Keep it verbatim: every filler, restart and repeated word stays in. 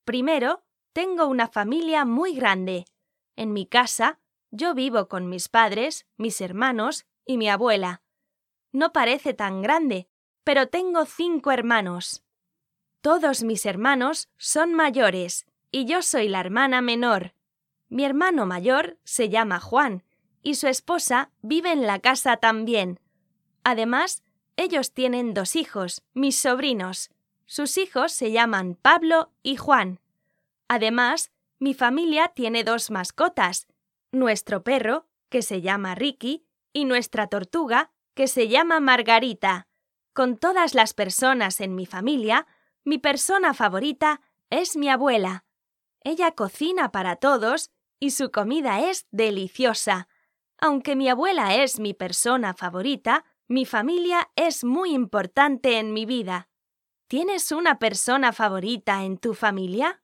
Primero, tengo una familia muy grande. En mi casa, yo vivo con mis padres, mis hermanos y mi abuela. No parece tan grande, pero tengo cinco hermanos. Todos mis hermanos son mayores y yo soy la hermana menor. Mi hermano mayor se llama Juan y su esposa vive en la casa también. Además, ellos tienen dos hijos, mis sobrinos. Sus hijos se llaman Pablo y Juan. Además, mi familia tiene dos mascotas, nuestro perro, que se llama Ricky, y nuestra tortuga, que se llama Margarita. Con todas las personas en mi familia, mi persona favorita es mi abuela. Ella cocina para todos y su comida es deliciosa. Aunque mi abuela es mi persona favorita, mi familia es muy importante en mi vida. ¿Tienes una persona favorita en tu familia?